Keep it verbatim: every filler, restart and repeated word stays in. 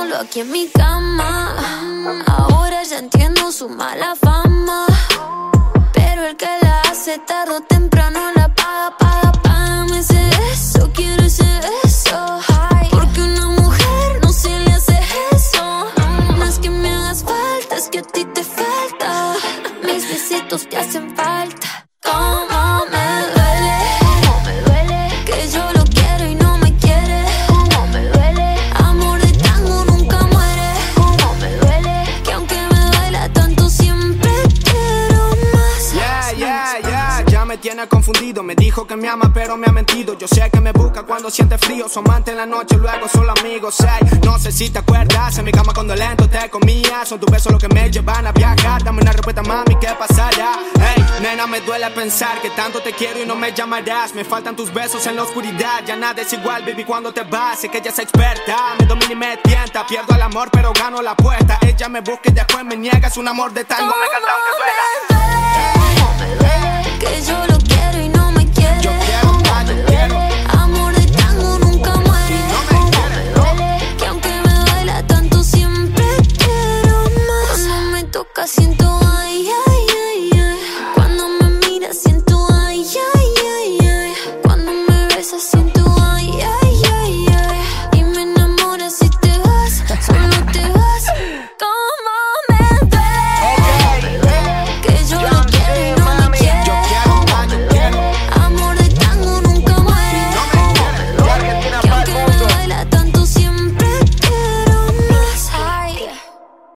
solo aquí en mi cama. Ahora ya entiendo su mala fama, pero el que la hace tarde o temprano la paga, paga, págame ese beso, quiero ese beso. Porque una mujer no se le hace eso. No es que me hagas falta, es que a ti te falta. Mis besitos te hacen falta. Cómo me duele, cómo me duele que yo lo quiero y no me quiere. Cómo me duele, amor de tango nunca muere. Cómo me duele que aunque me duela tanto siempre quiero más. Yeah, yeah, yeah, ya me tiene confundido. Me dijo que me ama pero me ha mentido. Yo sé que me busca cuando siente frío. Su amante en la noche, luego solo amigos. Hey, no sé si te acuerdas, en mi cama cuando lento te comía. Son tus besos los que me llevan a viajar. Dame una respuesta, mami, ¿qué pasará? Hey, nena, me duele pensar que tanto te quiero y no me llamarás. Me faltan tus besos en la oscuridad. Ya nada es igual, baby, cuando te vas. Sé que ella es experta, me domina y me tienta. Pierdo el amor pero gano la apuesta. Ella me busca y después me niega. Es un amor de tango, me canta aunque duela. Cómo me duele que yo lo quiero y no me quiere. Yo quiero más, yo quiero. Amor de tango nunca muere. Cómo me duele que aunque me duela tanto siempre quiero más. Cuando me toca siento